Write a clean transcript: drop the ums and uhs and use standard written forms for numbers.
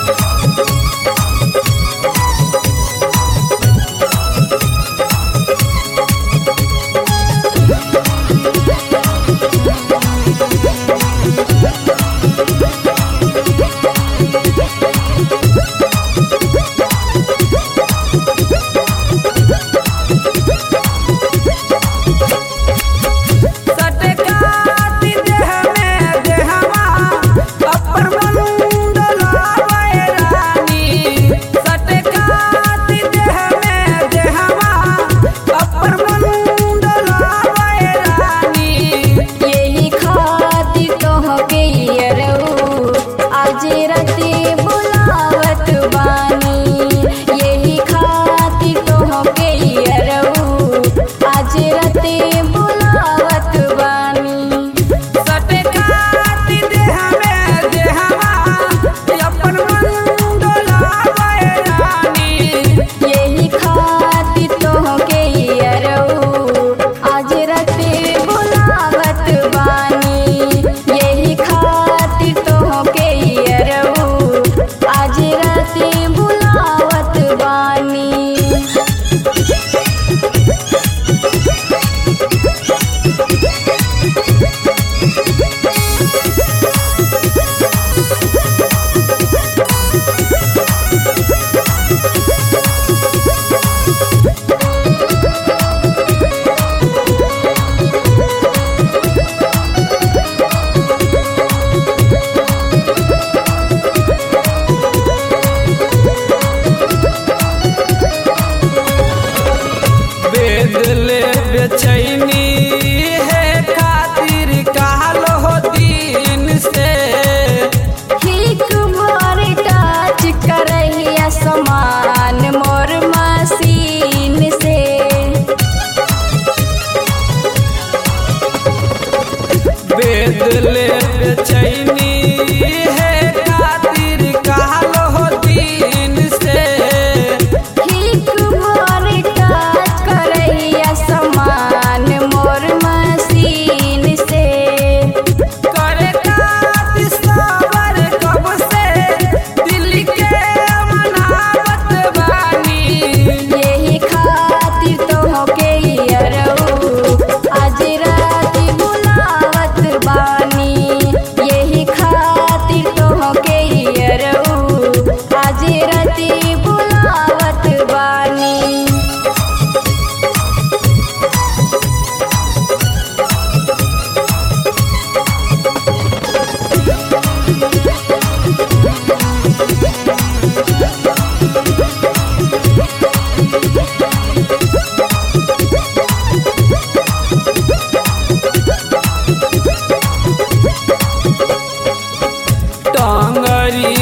बेचैनी है खातिर काल हो दिन से ठीक भर टच करहिया समान मोर मशीन से बेदले बेचैनी है खातिर काल हो दिन से ठीक भर टच करहिया समान मोर मशीन से करे खातिर सबर कब से दिल के मनावत बानी यही खातिर तो होके अरऊ आज रात बुलावत बानी यही खातिर तो होके अरऊ आज रात बुलावत बानी। टांगरी